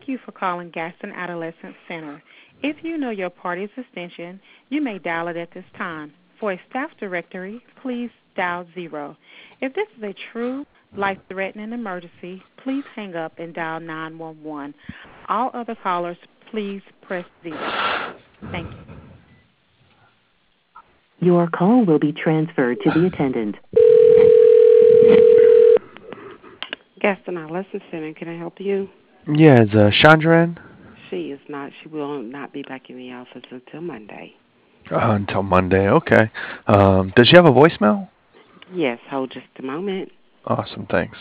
Thank you for calling Gaston Adolescent Center. If you know your party's extension, you may dial it at this time. For a staff directory, please dial 0. If this is a true life-threatening emergency, please hang up and dial 911. All other callers, please press 0. Thank you. Your call will be transferred to the attendant. Gaston Adolescent Center, can I help you? Yeah, is Chandra in? She is not. She will not be back in the office until Monday. Until Monday, okay. Does she have a voicemail? Yes, hold just a moment. Awesome, thanks.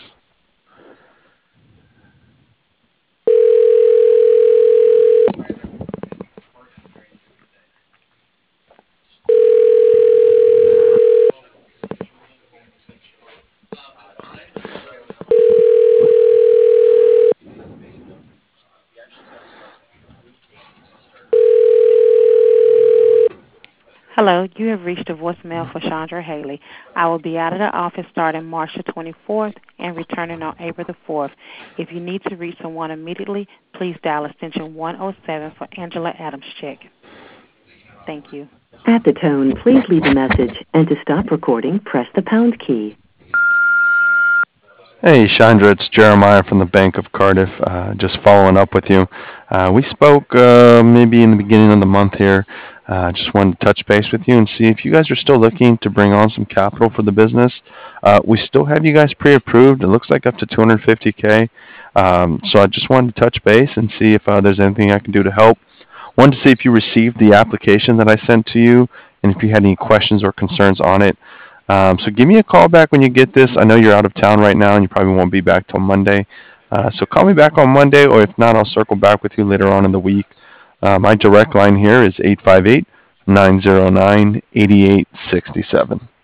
Hello, you have reached a voicemail for Chandra Haley. I will be out of the office starting March the 24th and returning on April the 4th. If you need to reach someone immediately, please dial extension 107 for Angela Adams check. Thank you. At the tone, please leave a message, and to stop recording, press the pound key. Hey, Chandra, it's Jeremiah from the Bank of Cardiff. Just following up with you. We spoke maybe in the beginning of the month here. Just wanted to touch base with you and see if you guys are still looking to bring on some capital for the business. We still have you guys pre-approved. It looks like up to $250K. So I just wanted to touch base and see if there's anything I can do to help. Wanted to see if you received the application that I sent to you and if you had any questions or concerns on it. So give me a call back when you get this. I know you're out of town right now and you probably won't be back till Monday. So call me back on Monday, or if not, I'll circle back with you later on in the week. My direct line here is 858-909-8867.